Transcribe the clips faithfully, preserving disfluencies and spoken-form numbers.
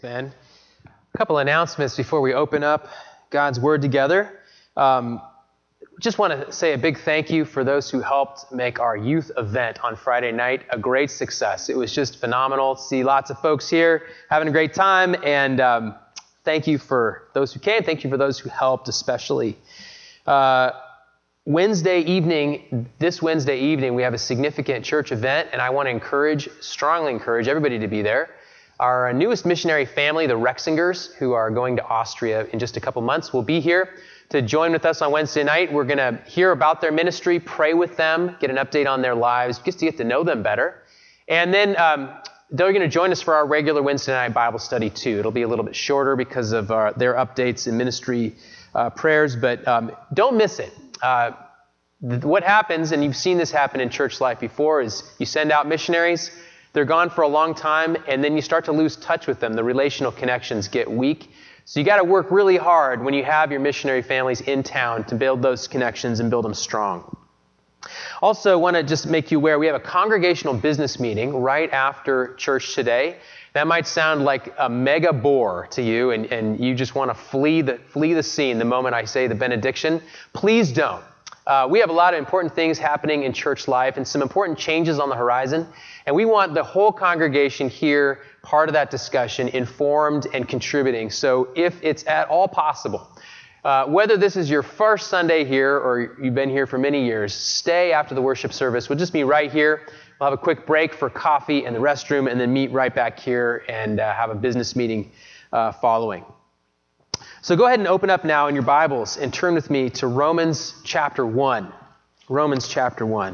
Ben. A couple announcements before we open up God's Word together. Um, just want to say a big thank you for those who helped make our youth event on Friday night a great success. It was just phenomenal to see lots of folks here having a great time, and um, thank you for those who came. Thank you for those who helped especially. Uh, Wednesday evening, this Wednesday evening, we have a significant church event, and I want to encourage, strongly encourage everybody to be there. Our newest missionary family, the Rexingers, who are going to Austria in just a couple months, will be here to join with us on Wednesday night. We're going to hear about their ministry, pray with them, get an update on their lives, just to get to know them better. And then um, they're going to join us for our regular Wednesday night Bible study too. It'll be a little bit shorter because of our, their updates and ministry uh, prayers, but um, don't miss it. Uh, th- what happens, and you've seen this happen in church life before, is you send out missionaries. They're gone for a long time, and then you start to lose touch with them. The relational connections get weak. So you got to work really hard when you have your missionary families in town to build those connections and build them strong. Also, want to just make you aware, we have a congregational business meeting right after church today. That might sound like a mega bore to you, and, and you just want to flee the, flee the scene the moment I say the benediction. Please don't. Uh, we have a lot of important things happening in church life and some important changes on the horizon. And we want the whole congregation here, part of that discussion, informed and contributing. So if it's at all possible, uh, whether this is your first Sunday here or you've been here for many years, stay after the worship service. We'll just be right here. We'll have a quick break for coffee in the restroom and then meet right back here and uh, have a business meeting uh, following. So go ahead and open up now in your Bibles and turn with me to Romans chapter one. Romans chapter one.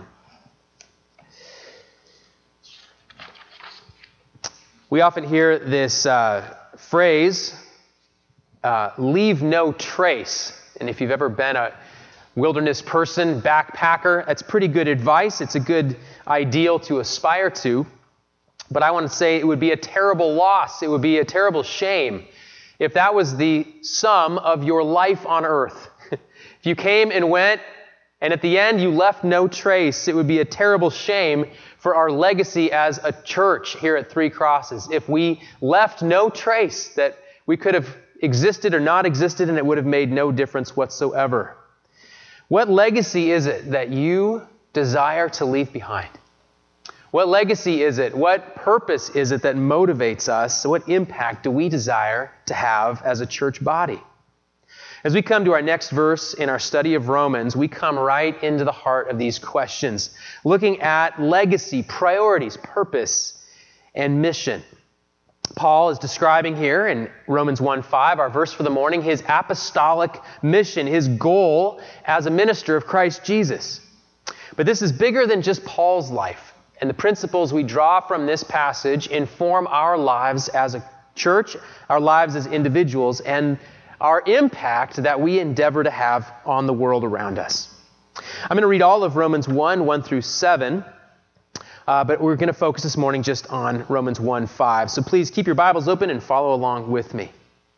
We often hear this uh, phrase, uh, leave no trace. And if you've ever been a wilderness person, backpacker, that's pretty good advice. It's a good ideal to aspire to. But I want to say it would be a terrible loss. It would be a terrible shame if that was the sum of your life on earth. If you came and went, and at the end you left no trace, it would be a terrible shame for our legacy as a church here at Three Crosses. If we left no trace, that we could have existed or not existed, and it would have made no difference whatsoever. What legacy is it that you desire to leave behind? What legacy is it? What purpose is it that motivates us? What impact do we desire to have as a church body? As we come to our next verse in our study of Romans, we come right into the heart of these questions, looking at legacy, priorities, purpose, and mission. Paul is describing here in Romans one five, our verse for the morning, his apostolic mission, his goal as a minister of Christ Jesus. But this is bigger than just Paul's life. And the principles we draw from this passage inform our lives as a church, our lives as individuals, and our impact that we endeavor to have on the world around us. I'm going to read all of Romans one, one through seven, uh, but we're going to focus this morning just on Romans one five. So please keep your Bibles open and follow along with me.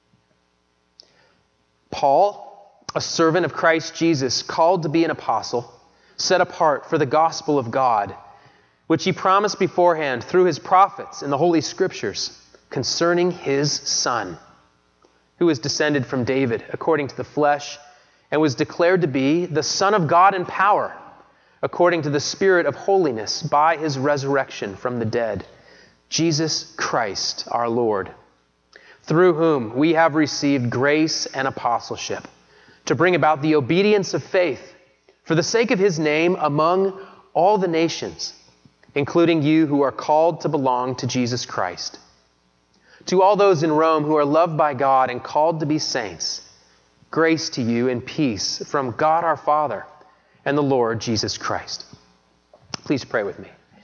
Paul, a servant of Christ Jesus, called to be an apostle, set apart for the gospel of God, which he promised beforehand through his prophets in the Holy Scriptures concerning his Son, who is descended from David according to the flesh and was declared to be the Son of God in power, according to the Spirit of holiness by his resurrection from the dead, Jesus Christ our Lord, through whom we have received grace and apostleship to bring about the obedience of faith for the sake of his name among all the nations, including you who are called to belong to Jesus Christ. To all those in Rome who are loved by God and called to be saints, grace to you and peace from God our Father and the Lord Jesus Christ. Please pray with me.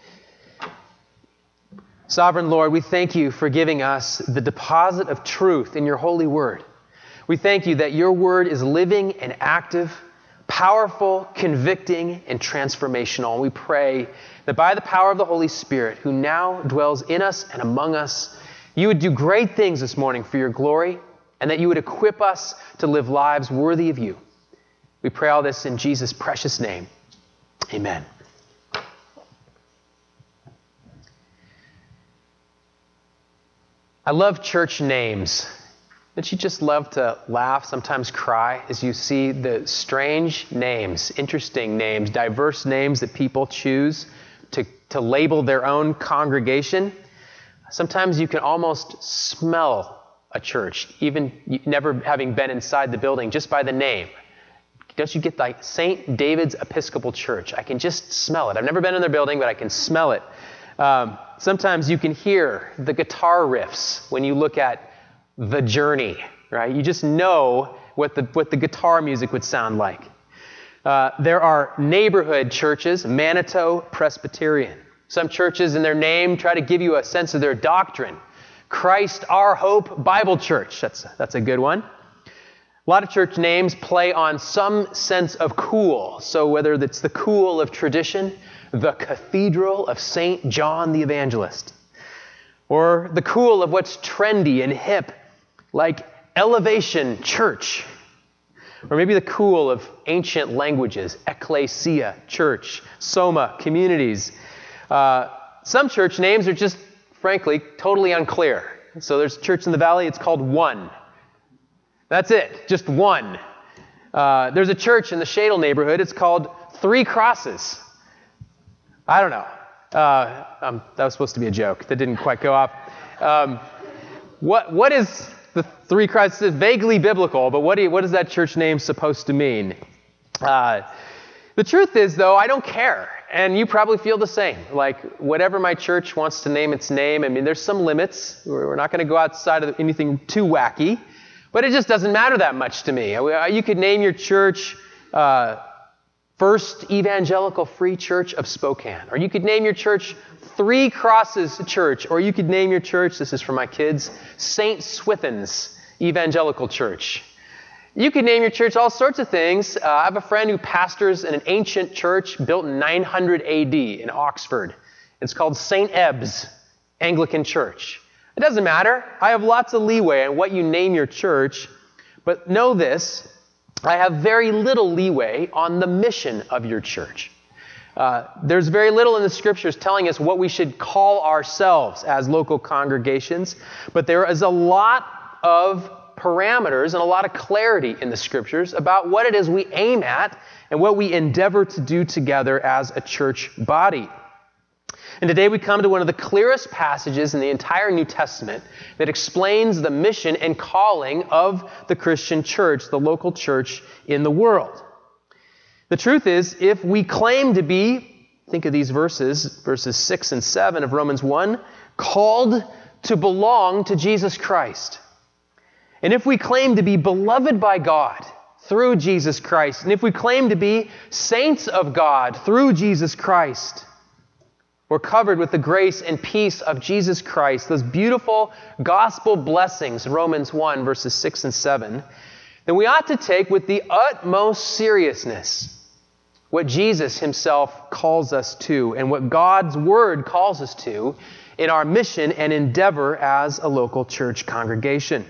Sovereign Lord, we thank you for giving us the deposit of truth in your holy word. We thank you that your word is living and active, powerful, convicting, and transformational. And we pray that by the power of the Holy Spirit, who now dwells in us and among us, you would do great things this morning for your glory, and that you would equip us to live lives worthy of you. We pray all this in Jesus' precious name. Amen. I love church names. Don't you just love to laugh, sometimes cry, as you see the strange names, interesting names, diverse names that people choose to, to label their own congregation? Sometimes you can almost smell a church, even never having been inside the building, just by the name. Don't you get like Saint David's Episcopal Church? I can just smell it. I've never been in their building, but I can smell it. Um, sometimes you can hear the guitar riffs when you look at The Journey, right? You just know what the what the guitar music would sound like. Uh, there are neighborhood churches, Manitou Presbyterian. Some churches in their name try to give you a sense of their doctrine. Christ Our Hope Bible Church. That's that's a good one. A lot of church names play on some sense of cool. So whether it's the cool of tradition, the Cathedral of Saint John the Evangelist, or the cool of what's trendy and hip, like Elevation Church, or maybe the cool of ancient languages, Ecclesia Church, Soma Communities. Uh, some church names are just, frankly, totally unclear. So there's a church in the valley, it's called One. That's it, just One. Uh, there's a church in the Shadle neighborhood, it's called Three Crosses. I don't know. Uh, um, that was supposed to be a joke. That didn't quite go off. Um, what what is the Three Crosses? It's vaguely biblical, but what do you, what is that church name supposed to mean? Uh, the truth is, though, I don't care. And you probably feel the same. Like, whatever my church wants to name its name, I mean, there's some limits. We're not going to go outside of anything too wacky. But it just doesn't matter that much to me. You could name your church uh, First Evangelical Free Church of Spokane. Or you could name your church Three Crosses Church. Or you could name your church, this is for my kids, Saint Swithin's Evangelical Church. You could name your church all sorts of things. Uh, I have a friend who pastors in an ancient church built in nine hundred A D in Oxford. It's called Saint Ebb's Anglican Church. It doesn't matter. I have lots of leeway on what you name your church. But know this, I have very little leeway on the mission of your church. Uh, there's very little in the scriptures telling us what we should call ourselves as local congregations. But there is a lot of parameters and a lot of clarity in the scriptures about what it is we aim at and what we endeavor to do together as a church body. And today we come to one of the clearest passages in the entire New Testament that explains the mission and calling of the Christian church, the local church in the world. The truth is, if we claim to be, think of these verses, verses six and seven of Romans one, called to belong to Jesus Christ, and if we claim to be beloved by God through Jesus Christ, and if we claim to be saints of God through Jesus Christ, we're covered with the grace and peace of Jesus Christ, those beautiful gospel blessings, Romans one, verses six and seven, then we ought to take with the utmost seriousness what Jesus himself calls us to and what God's word calls us to in our mission and endeavor as a local church congregation.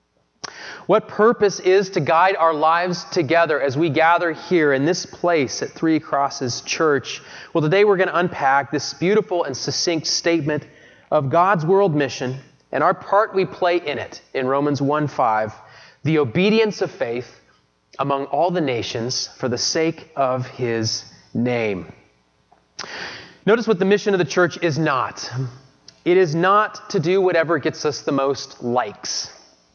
What purpose is to guide our lives together as we gather here in this place at Three Crosses Church? Well, today we're going to unpack this beautiful and succinct statement of God's world mission and our part we play in it in Romans one five, the obedience of faith among all the nations for the sake of his name. Notice what the mission of the church is not. It is not to do whatever gets us the most likes.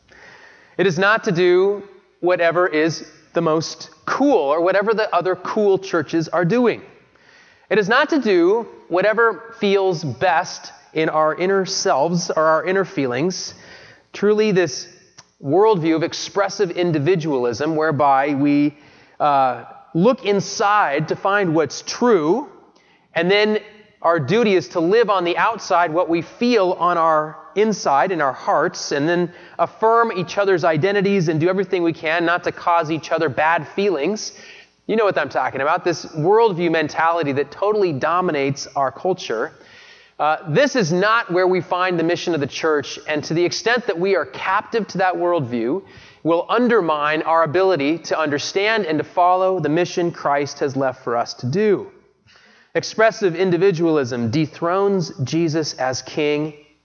It is not to do whatever is the most cool or whatever the other cool churches are doing. It is not to do whatever feels best in our inner selves or our inner feelings. Truly, this worldview of expressive individualism whereby we uh, look inside to find what's true, and then our duty is to live on the outside what we feel on our inside in our hearts, and then affirm each other's identities and do everything we can not to cause each other bad feelings. You know what I'm talking about, this worldview mentality that totally dominates our culture. Uh, this is not where we find the mission of the church, and to the extent that we are captive to that worldview, will undermine our ability to understand and to follow the mission Christ has left for us to do. Expressive individualism dethrones Jesus as king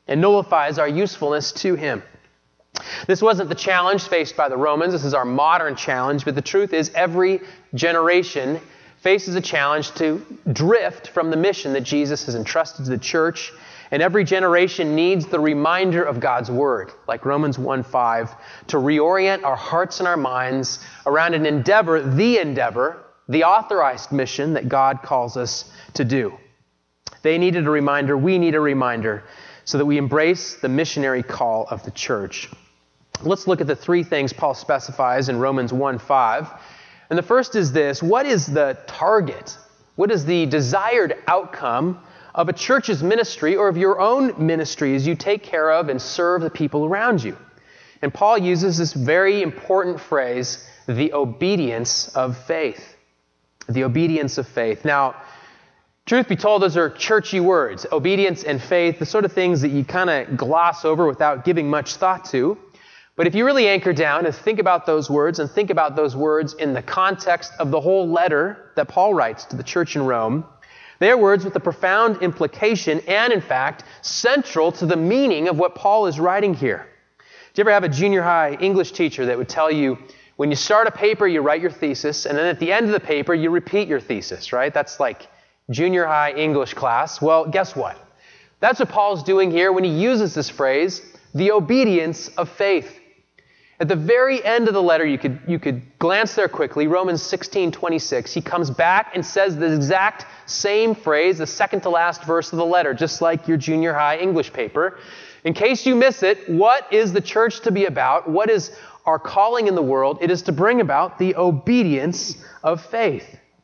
and nullifies our usefulness to him. This wasn't the challenge faced by the Romans. This is our modern challenge. But the truth is, every generation faces a challenge to drift from the mission that Jesus has entrusted to the church. And every generation needs the reminder of God's word, like Romans one five, to reorient our hearts and our minds around an endeavor, the endeavor, the authorized mission that God calls us to do. They needed a reminder. We need a reminder so that we embrace the missionary call of the church. Let's look at the three things Paul specifies in Romans one five. And the first is this: what is the target? What is the desired outcome of a church's ministry or of your own ministry as you take care of and serve the people around you? And Paul uses this very important phrase, the obedience of faith. The obedience of faith. Now, truth be told, those are churchy words. Obedience and faith, the sort of things that you kind of gloss over without giving much thought to. But if you really anchor down and think about those words and think about those words in the context of the whole letter that Paul writes to the church in Rome, they are words with a profound implication and, in fact, central to the meaning of what Paul is writing here. Do you ever have a junior high English teacher that would tell you, when you start a paper, you write your thesis, and then at the end of the paper, you repeat your thesis, right? That's like junior high English class. Well, guess what? That's what Paul's doing here when he uses this phrase, the obedience of faith. At the very end of the letter, you could, you could glance there quickly, Romans sixteen twenty-six. He comes back and says the exact same phrase, the second to last verse of the letter, just like your junior high English paper. In case you miss it, what is the church to be about? What is our calling in the world? It is to bring about the obedience of faith.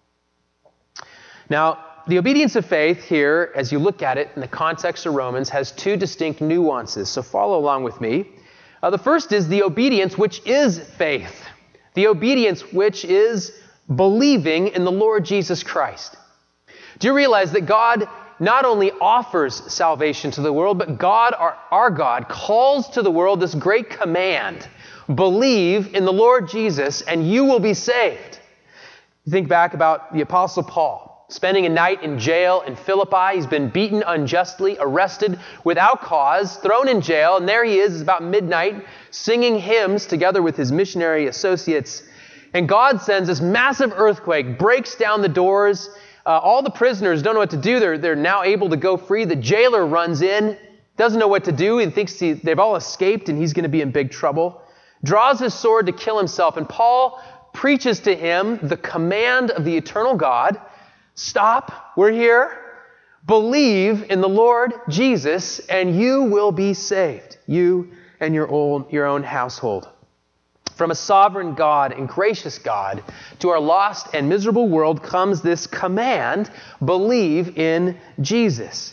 Now, the obedience of faith here, as you look at it in the context of Romans, has two distinct nuances. So follow along with me. Uh, the first is the obedience which is faith. The obedience which is believing in the Lord Jesus Christ. Do you realize that God not only offers salvation to the world, but God, our, our God, calls to the world this great command: believe in the Lord Jesus and you will be saved. You think back about the Apostle Paul, spending a night in jail in Philippi. He's been beaten unjustly, arrested without cause, thrown in jail, and there he is, it's about midnight, singing hymns together with his missionary associates. And God sends this massive earthquake, breaks down the doors. Uh, all the prisoners don't know what to do. They're, they're now able to go free. The jailer runs in, doesn't know what to do, and thinks he, they've all escaped and he's going to be in big trouble. Draws his sword to kill himself. And Paul preaches to him the command of the eternal God: stop, we're here. Believe in the Lord Jesus and you will be saved, you and your own, your own household. From a sovereign God and gracious God to our lost and miserable world comes this command: believe in Jesus.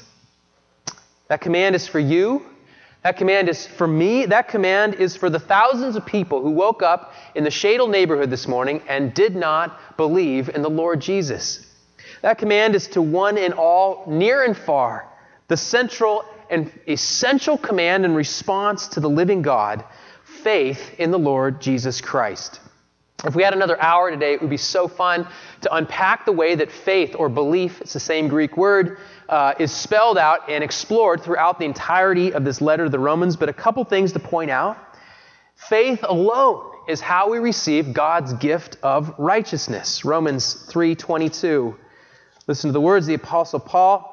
That command is for you. That command is for me. That command is for the thousands of people who woke up in the Shadle neighborhood this morning and did not believe in the Lord Jesus. That command is to one and all, near and far, the central and essential command and response to the living God: faith in the Lord Jesus Christ. If we had another hour today, it would be so fun to unpack the way that faith, or belief, it's the same Greek word, uh, is spelled out and explored throughout the entirety of this letter to the Romans. But a couple things to point out. Faith alone is how we receive God's gift of righteousness. Romans three twenty-two. Listen to the words of the Apostle Paul.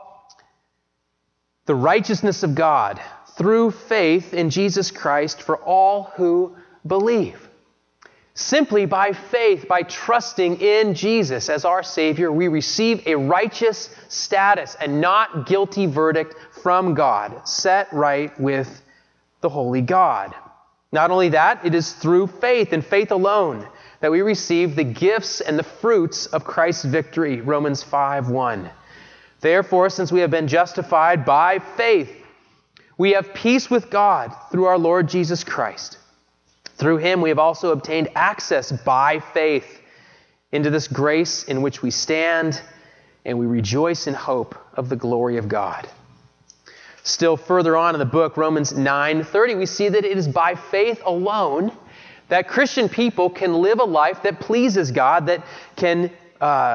The righteousness of God through faith in Jesus Christ for all who believe. Simply by faith, by trusting in Jesus as our Savior, we receive a righteous status and not guilty verdict from God, set right with the holy God. Not only that, it is through faith and faith alone that we receive the gifts and the fruits of Christ's victory. Romans five one. Therefore, since we have been justified by faith, we have peace with God through our Lord Jesus Christ. Through him we have also obtained access by faith into this grace in which we stand, and we rejoice in hope of the glory of God. Still further on in the book, Romans nine thirty, we see that it is by faith alone that Christian people can live a life that pleases God, that can uh,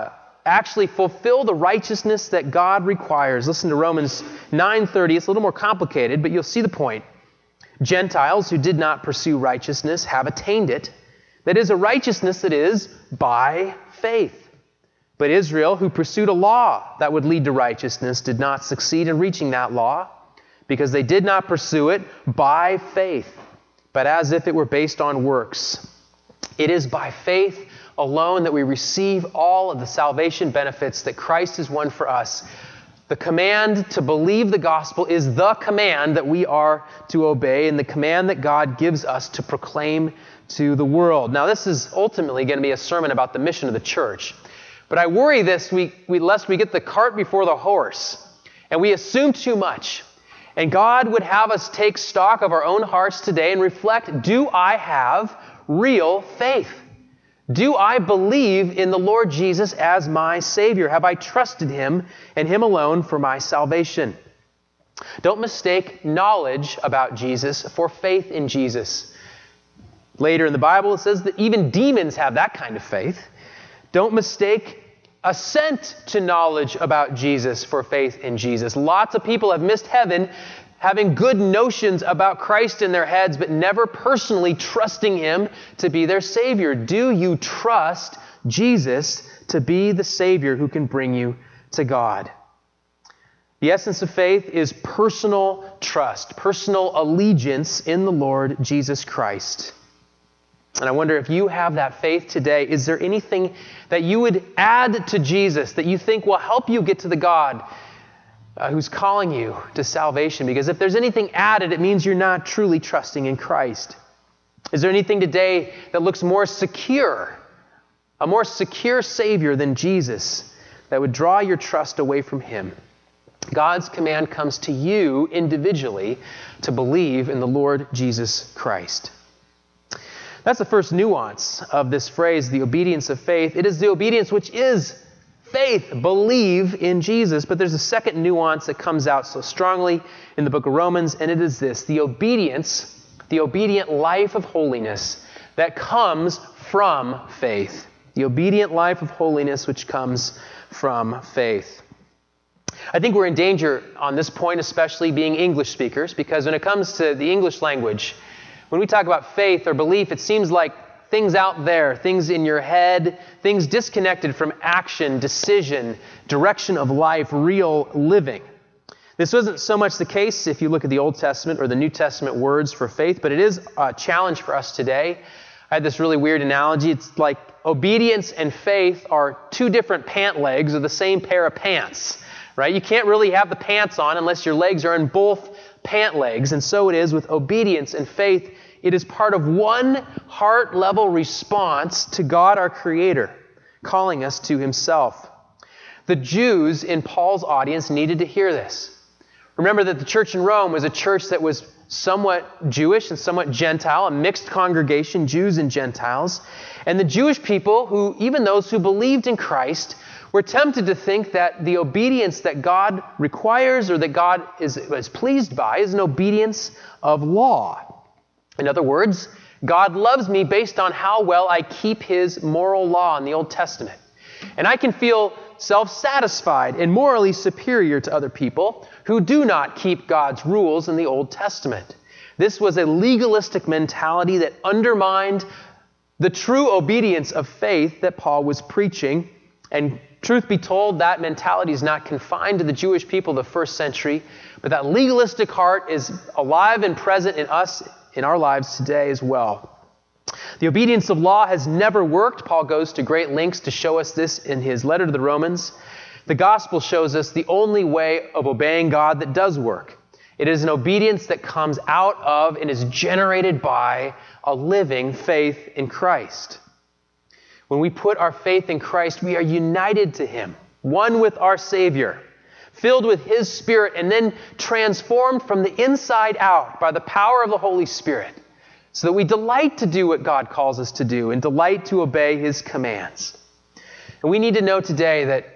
actually fulfill the righteousness that God requires. Listen to Romans nine thirty. It's a little more complicated, but you'll see the point. Gentiles who did not pursue righteousness have attained it. That is a righteousness that is by faith. But Israel, who pursued a law that would lead to righteousness, did not succeed in reaching that law because they did not pursue it by faith, but as if it were based on works. It is by faith alone that we receive all of the salvation benefits that Christ has won for us. The command to believe the gospel is the command that we are to obey, and the command that God gives us to proclaim to the world. Now, this is ultimately going to be a sermon about the mission of the church. But I worry this week, we, lest we get the cart before the horse, and we assume too much. And God would have us take stock of our own hearts today and reflect, do I have real faith? Do I believe in the Lord Jesus as my Savior? Have I trusted Him and Him alone for my salvation? Don't mistake knowledge about Jesus for faith in Jesus. Later in the Bible, it says that even demons have that kind of faith. Don't mistake assent to knowledge about Jesus for faith in Jesus. Lots of people have missed heaven having good notions about Christ in their heads, but never personally trusting Him to be their Savior. Do you trust Jesus to be the Savior who can bring you to God? The essence of faith is personal trust, personal allegiance in the Lord Jesus Christ. And I wonder if you have that faith today, is there anything that you would add to Jesus that you think will help you get to the God uh, who's calling you to salvation? Because if there's anything added, it means you're not truly trusting in Christ. Is there anything today that looks more secure, a more secure Savior than Jesus, that would draw your trust away from Him? God's command comes to you individually to believe in the Lord Jesus Christ. That's the first nuance of this phrase, the obedience of faith. It is the obedience which is faith. Believe in Jesus. But there's a second nuance that comes out so strongly in the book of Romans, and it is this: the obedience, the obedient life of holiness that comes from faith. The obedient life of holiness which comes from faith. I think we're in danger on this point, especially being English speakers, because when it comes to the English language, when we talk about faith or belief, it seems like things out there, things in your head, things disconnected from action, decision, direction of life, real living. This wasn't so much the case if you look at the Old Testament or the New Testament words for faith, but it is a challenge for us today. I had this really weird analogy. It's like obedience and faith are two different pant legs of the same pair of pants, right? You can't really have the pants on unless your legs are in both pant legs, and so it is with obedience and faith. It is part of one heart-level response to God, our Creator, calling us to Himself. The Jews in Paul's audience needed to hear this. Remember that the church in Rome was a church that was somewhat Jewish and somewhat Gentile, a mixed congregation, Jews and Gentiles. And the Jewish people, who even those who believed in Christ, were tempted to think that the obedience that God requires or that God is, is pleased by is an obedience of law. In other words, God loves me based on how well I keep His moral law in the Old Testament. And I can feel self-satisfied and morally superior to other people who do not keep God's rules in the Old Testament. This was a legalistic mentality that undermined the true obedience of faith that Paul was preaching. And truth be told, that mentality is not confined to the Jewish people of the first century, but that legalistic heart is alive and present in us, in our lives today as well. The obedience of law has never worked. Paul goes to great lengths to show us this in his letter to the Romans. The gospel shows us the only way of obeying God that does work. It is an obedience that comes out of and is generated by a living faith in Christ. When we put our faith in Christ, we are united to Him, one with our Savior, filled with His Spirit, and then transformed from the inside out by the power of the Holy Spirit, so that we delight to do what God calls us to do and delight to obey His commands. And we need to know today that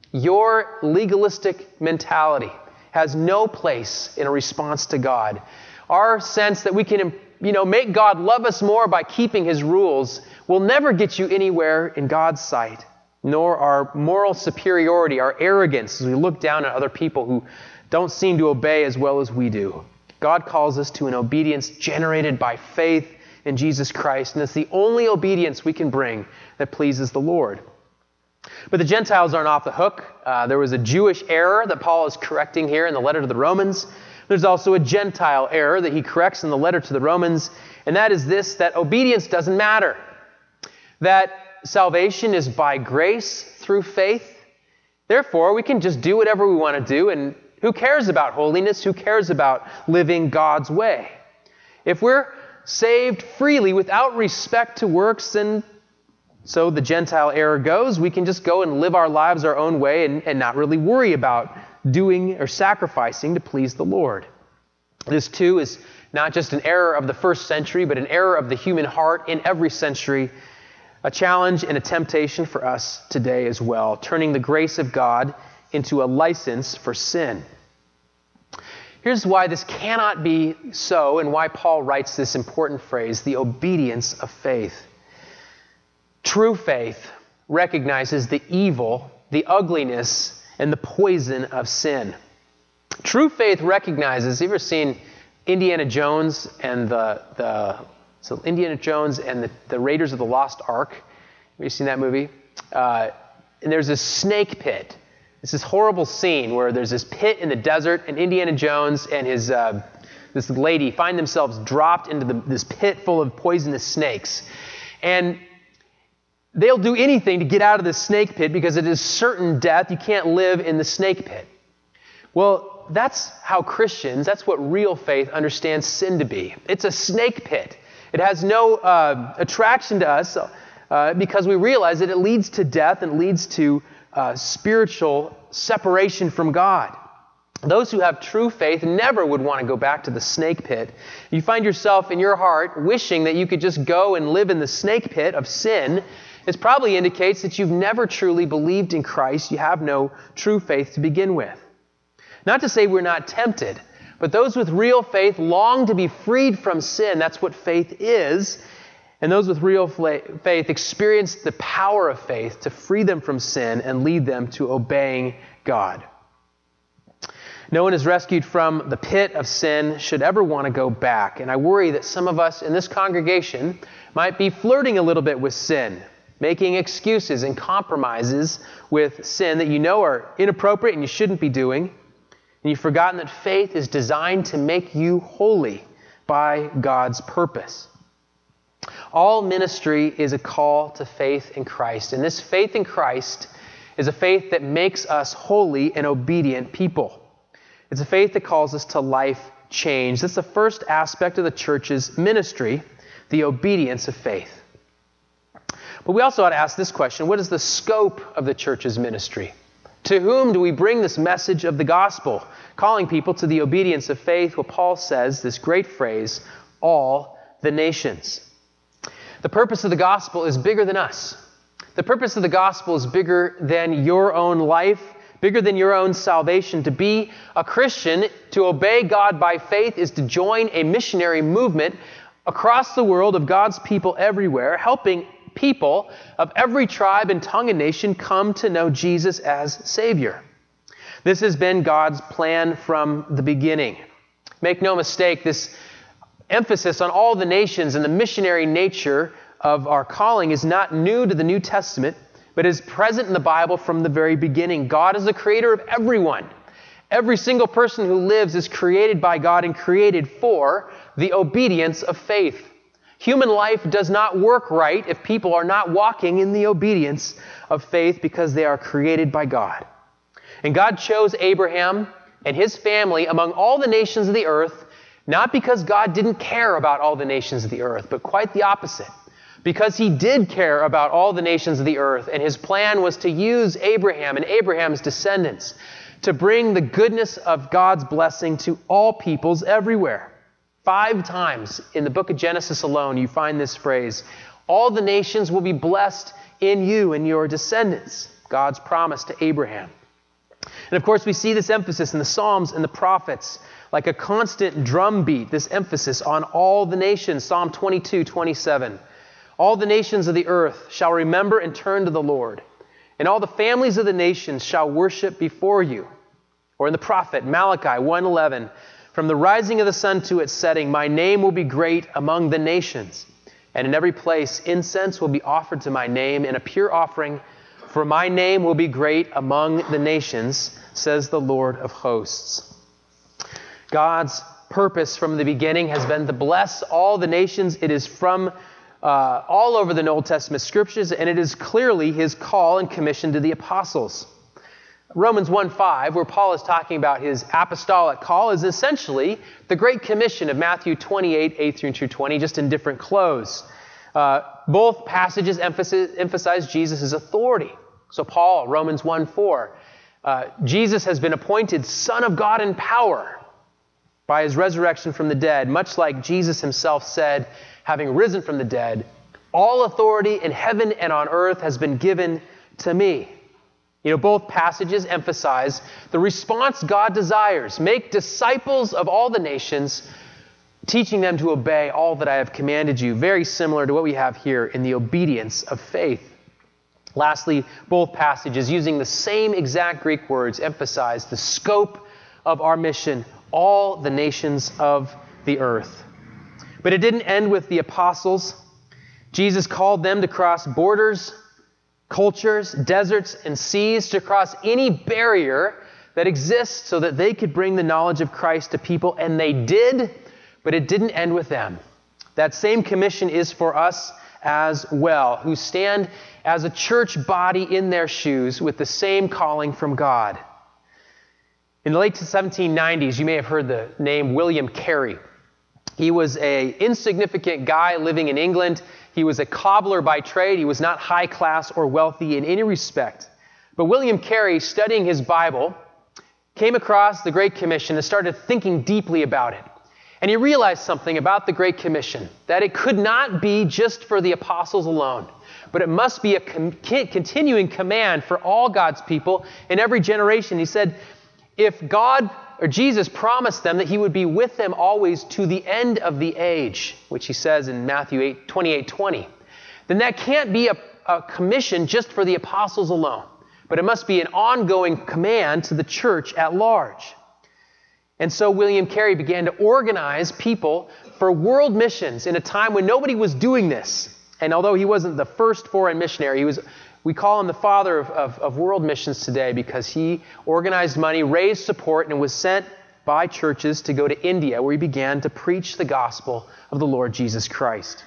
your legalistic mentality has no place in a response to God. Our sense that we can, you know, make God love us more by keeping His rules will never get you anywhere in God's sight. nor our moral superiority, our arrogance as we look down at other people who don't seem to obey as well as we do. God calls us to an obedience generated by faith in Jesus Christ, and it's the only obedience we can bring that pleases the Lord. But the Gentiles aren't off the hook. Uh, there was a Jewish error that Paul is correcting here in the letter to the Romans. There's also a Gentile error that he corrects in the letter to the Romans, and that is this, that obedience doesn't matter. That salvation is by grace through faith. Therefore, we can just do whatever we want to do, and who cares about holiness? Who cares about living God's way? If we're saved freely without respect to works, then so the Gentile error goes, we can just go and live our lives our own way and, and not really worry about doing or sacrificing to please the Lord. This, too, is not just an error of the first century, but an error of the human heart in every century, a challenge and a temptation for us today as well, turning the grace of God into a license for sin. Here's why this cannot be so and why Paul writes this important phrase, the obedience of faith. True faith recognizes the evil, the ugliness, and the poison of sin. True faith recognizes, have you ever seen Indiana Jones and the, the so Indiana Jones and the, the Raiders of the Lost Ark? Have you seen that movie? Uh, and there's this snake pit. It's this horrible scene where there's this pit in the desert, and Indiana Jones and his uh, this lady find themselves dropped into the, this pit full of poisonous snakes. And they'll do anything to get out of the snake pit because it is certain death. You can't live in the snake pit. Well, that's how Christians, that's what real faith understands sin to be. It's a snake pit. It has no uh, attraction to us uh, because we realize that it leads to death and leads to uh, spiritual separation from God. Those who have true faith never would want to go back to the snake pit. You find yourself in your heart wishing that you could just go and live in the snake pit of sin. It probably indicates that you've never truly believed in Christ. You have no true faith to begin with. Not to say we're not tempted, but those with real faith long to be freed from sin. That's what faith is. And those with real faith experience the power of faith to free them from sin and lead them to obeying God. No one is rescued from the pit of sin should ever want to go back. And I worry that some of us in this congregation might be flirting a little bit with sin, making excuses and compromises with sin that you know are inappropriate and you shouldn't be doing. And you've forgotten that faith is designed to make you holy by God's purpose. All ministry is a call to faith in Christ. And this faith in Christ is a faith that makes us holy and obedient people. It's a faith that calls us to life change. That's the first aspect of the church's ministry, the obedience of faith. But we also ought to ask this question: what is the scope of the church's ministry? To whom do we bring this message of the gospel, calling people to the obedience of faith? Well, Paul says this great phrase, all the nations. The purpose of the gospel is bigger than us. The purpose of the gospel is bigger than your own life, bigger than your own salvation. To be a Christian, to obey God by faith, is to join a missionary movement across the world of God's people everywhere, helping people of every tribe and tongue and nation come to know Jesus as Savior. This has been God's plan from the beginning. Make no mistake, this emphasis on all the nations and the missionary nature of our calling is not new to the New Testament, but is present in the Bible from the very beginning. God is the creator of everyone. Every single person who lives is created by God and created for the obedience of faith. Human life does not work right if people are not walking in the obedience of faith because they are created by God. And God chose Abraham and his family among all the nations of the earth, not because God didn't care about all the nations of the earth, but quite the opposite. Because he did care about all the nations of the earth, and his plan was to use Abraham and Abraham's descendants to bring the goodness of God's blessing to all peoples everywhere. Five times in the book of Genesis alone, you find this phrase, all the nations will be blessed in you and your descendants, God's promise to Abraham. And of course, we see this emphasis in the Psalms and the prophets, like a constant drumbeat, this emphasis on all the nations. Psalm twenty-two, twenty-seven. All the nations of the earth shall remember and turn to the Lord, and all the families of the nations shall worship before you. Or in the prophet Malachi one eleven, from the rising of the sun to its setting, my name will be great among the nations. And in every place incense will be offered to my name, and a pure offering, for my name will be great among the nations, says the Lord of hosts. God's purpose from the beginning has been to bless all the nations. It is from uh, all over the Old Testament scriptures, and it is clearly his call and commission to the apostles. Romans one five, where Paul is talking about his apostolic call, is essentially the Great Commission of Matthew twenty-eight, eight through twenty, just in different clothes. Uh, both passages emphasize, emphasize Jesus' authority. So Paul, Romans one four, uh, Jesus has been appointed Son of God in power by his resurrection from the dead, much like Jesus himself said, having risen from the dead, all authority in heaven and on earth has been given to me. You know, both passages emphasize the response God desires. Make disciples of all the nations, teaching them to obey all that I have commanded you. Very similar to what we have here in the obedience of faith. Lastly, both passages, using the same exact Greek words, emphasize the scope of our mission, all the nations of the earth. But it didn't end with the apostles. Jesus called them to cross borders, cultures, deserts, and seas, to cross any barrier that exists so that they could bring the knowledge of Christ to people. And they did, but it didn't end with them. That same commission is for us as well, who stand as a church body in their shoes with the same calling from God. In the late seventeen nineties, you may have heard the name William Carey. He was an insignificant guy living in England. He was a cobbler by trade. He was not high class or wealthy in any respect. But William Carey, studying his Bible, came across the Great Commission and started thinking deeply about it. And he realized something about the Great Commission, that it could not be just for the apostles alone, but it must be a con- continuing command for all God's people in every generation. He said, if God or Jesus promised them that he would be with them always to the end of the age, which he says in Matthew twenty-eight twenty, then that can't be a, a commission just for the apostles alone, but it must be an ongoing command to the church at large. And so William Carey began to organize people for world missions in a time when nobody was doing this. And although he wasn't the first foreign missionary, he was, we call him the father of, of, of world missions today, because he organized money, raised support, and was sent by churches to go to India, where he began to preach the gospel of the Lord Jesus Christ.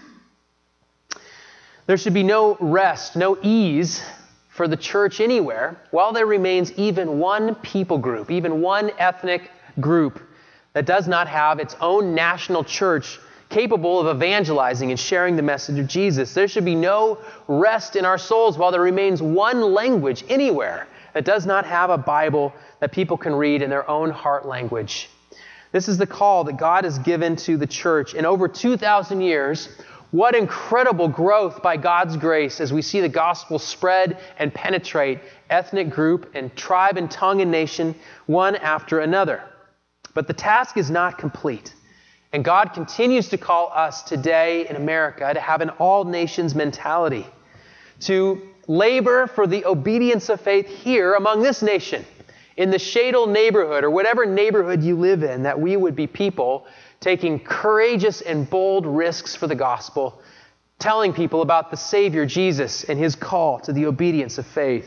There should be no rest, no ease for the church anywhere, while there remains even one people group, even one ethnic group that does not have its own national church capable of evangelizing and sharing the message of Jesus. There should be no rest in our souls while there remains one language anywhere that does not have a Bible that people can read in their own heart language. This is the call that God has given to the church. In over two thousand years, what incredible growth by God's grace as we see the gospel spread and penetrate ethnic group and tribe and tongue and nation one after another. But the task is not complete. And God continues to call us today in America to have an all-nations mentality, to labor for the obedience of faith here among this nation, in the Shadle neighborhood or whatever neighborhood you live in, that we would be people taking courageous and bold risks for the gospel, telling people about the Savior Jesus and his call to the obedience of faith.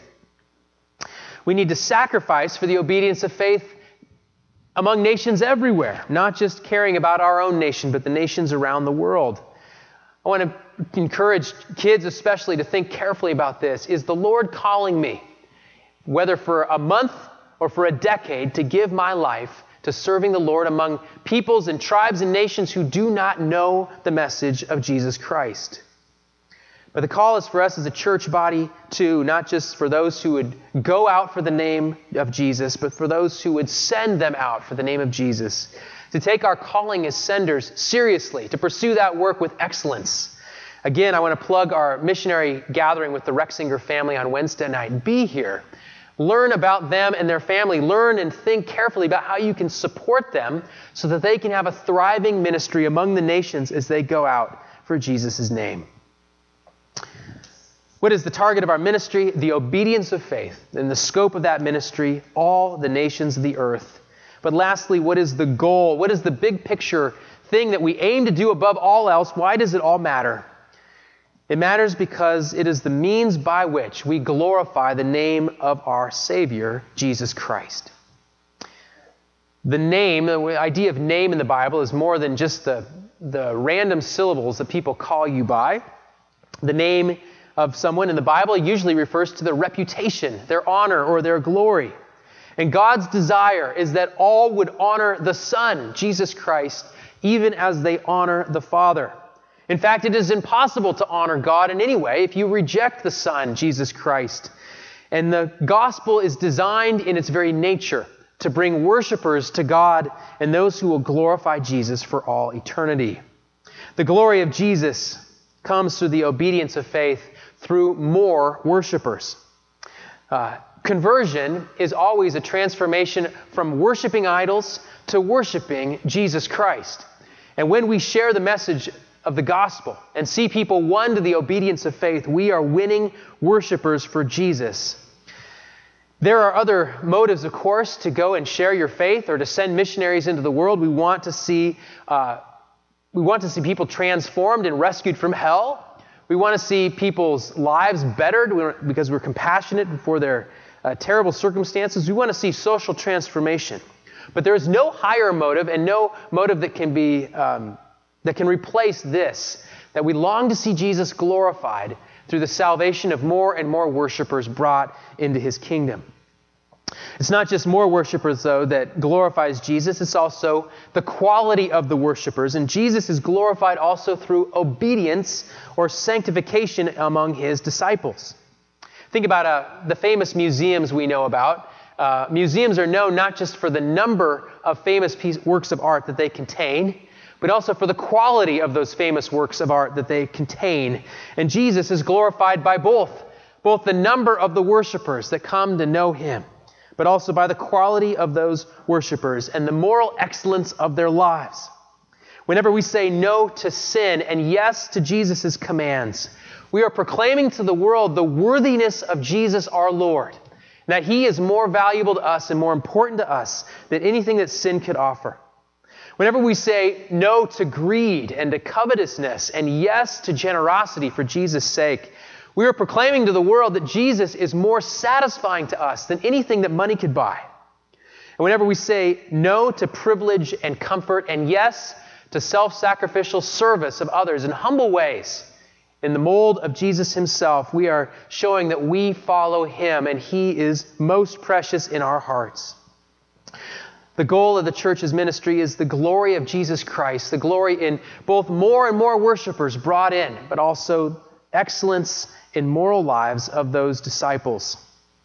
We need to sacrifice for the obedience of faith among nations everywhere, not just caring about our own nation, but the nations around the world. I want to encourage kids especially to think carefully about this. Is the Lord calling me, whether for a month or for a decade, to give my life to serving the Lord among peoples and tribes and nations who do not know the message of Jesus Christ? But the call is for us as a church body too, not just for those who would go out for the name of Jesus, but for those who would send them out for the name of Jesus. To take our calling as senders seriously, to pursue that work with excellence. Again, I want to plug our missionary gathering with the Rexinger family on Wednesday night. Be here. Learn about them and their family. Learn and think carefully about how you can support them so that they can have a thriving ministry among the nations as they go out for Jesus' name. What is the target of our ministry? The obedience of faith. In the scope of that ministry, all the nations of the earth. But lastly, what is the goal? What is the big picture thing that we aim to do above all else? Why does it all matter? It matters because it is the means by which we glorify the name of our Savior, Jesus Christ. The name, the idea of name in the Bible is more than just the, the random syllables that people call you by. The name of someone in the Bible usually refers to their reputation, their honor, or their glory. And God's desire is that all would honor the Son, Jesus Christ, even as they honor the Father. In fact, it is impossible to honor God in any way if you reject the Son, Jesus Christ. And the gospel is designed in its very nature to bring worshipers to God and those who will glorify Jesus for all eternity. The glory of Jesus comes through the obedience of faith through more worshipers. Uh, conversion is always a transformation from worshiping idols to worshiping Jesus Christ. And when we share the message of the gospel and see people won to the obedience of faith, we are winning worshipers for Jesus. There are other motives, of course, to go and share your faith or to send missionaries into the world. We want to see, uh, we want to see people transformed and rescued from hell. We want to see people's lives bettered because we're compassionate for their uh, terrible circumstances. We want to see social transformation. But there is no higher motive and no motive that can be um, that can replace this, that we long to see Jesus glorified through the salvation of more and more worshipers brought into his kingdom. It's not just more worshipers, though, that glorifies Jesus. It's also the quality of the worshipers. And Jesus is glorified also through obedience or sanctification among his disciples. Think about uh, the famous museums we know about. Uh, museums are known not just for the number of famous piece, works of art that they contain, but also for the quality of those famous works of art that they contain. And Jesus is glorified by both, both the number of the worshipers that come to know him, but also by the quality of those worshipers and the moral excellence of their lives. Whenever we say no to sin and yes to Jesus' commands, we are proclaiming to the world the worthiness of Jesus our Lord, that he is more valuable to us and more important to us than anything that sin could offer. Whenever we say no to greed and to covetousness and yes to generosity for Jesus' sake, we are proclaiming to the world that Jesus is more satisfying to us than anything that money could buy. And whenever we say no to privilege and comfort and yes to self-sacrificial service of others in humble ways, in the mold of Jesus himself, we are showing that we follow him and he is most precious in our hearts. The goal of the church's ministry is the glory of Jesus Christ, the glory in both more and more worshipers brought in, but also excellence in moral lives of those disciples.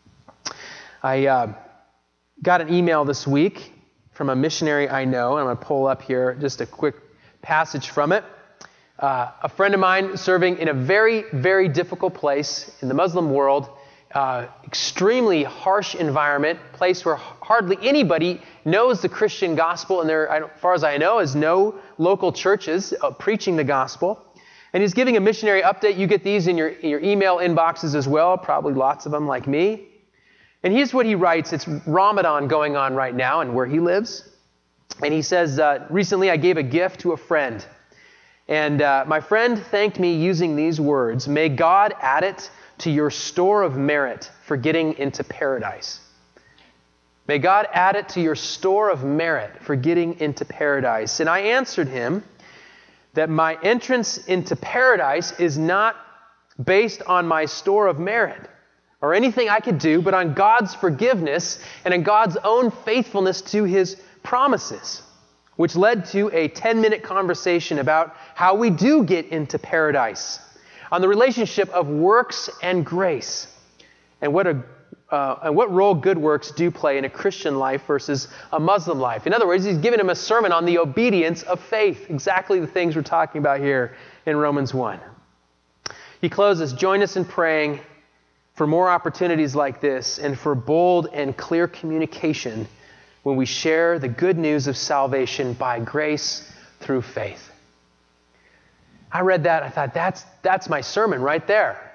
I uh, got an email this week from a missionary I know, and I'm going to pull up here just a quick passage from it. Uh, a friend of mine serving in a very, very difficult place in the Muslim world, uh, extremely harsh environment, place where hardly anybody knows the Christian gospel, and there, as far as I know, is no local churches uh, preaching the gospel. And he's giving a missionary update. You get these in your, in your email inboxes as well, probably lots of them like me. And here's what he writes. It's Ramadan going on right now and where he lives. And he says, uh, recently I gave a gift to a friend. And uh, my friend thanked me using these words, "May God add it to your store of merit for getting into paradise." May God add it to your store of merit for getting into paradise. And I answered him that my entrance into paradise is not based on my store of merit or anything I could do, but on God's forgiveness and on God's own faithfulness to his promises, which led to a ten-minute conversation about how we do get into paradise, on the relationship of works and grace, and what a Uh, and what role good works do play in a Christian life versus a Muslim life. In other words, he's giving him a sermon on the obedience of faith, exactly the things we're talking about here in Romans one. He closes, "Join us in praying for more opportunities like this and for bold and clear communication when we share the good news of salvation by grace through faith." I read that, I thought, that's, that's my sermon right there.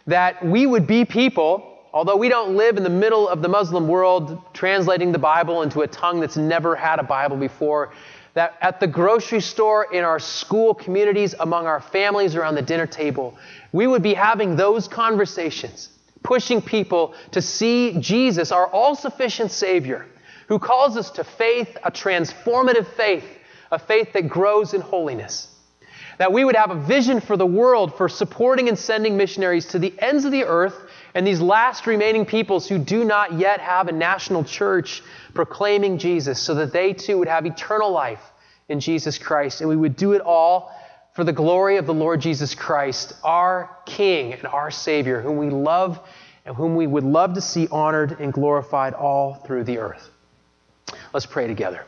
that we would be people, although we don't live in the middle of the Muslim world translating the Bible into a tongue that's never had a Bible before, that at the grocery store, in our school communities, among our families around the dinner table, we would be having those conversations, pushing people to see Jesus, our all-sufficient Savior, who calls us to faith, a transformative faith, a faith that grows in holiness. That we would have a vision for the world for supporting and sending missionaries to the ends of the earth and these last remaining peoples who do not yet have a national church proclaiming Jesus, so that they too would have eternal life in Jesus Christ. And we would do it all for the glory of the Lord Jesus Christ, our King and our Savior, whom we love and whom we would love to see honored and glorified all through the earth. Let's pray together.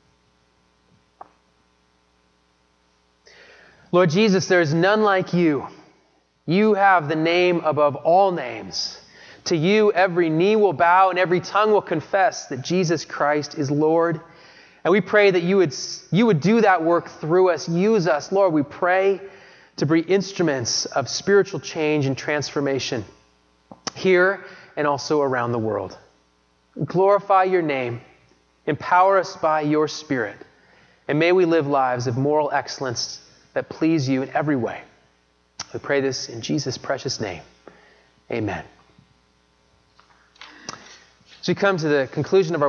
Lord Jesus, there is none like you. You have the name above all names. To you, every knee will bow and every tongue will confess that Jesus Christ is Lord. And we pray that you would, you would do that work through us. Use us, Lord. We pray to be instruments of spiritual change and transformation here and also around the world. Glorify your name. Empower us by your Spirit. And may we live lives of moral excellence that please you in every way. We pray this in Jesus' precious name. Amen. As we come to the conclusion of our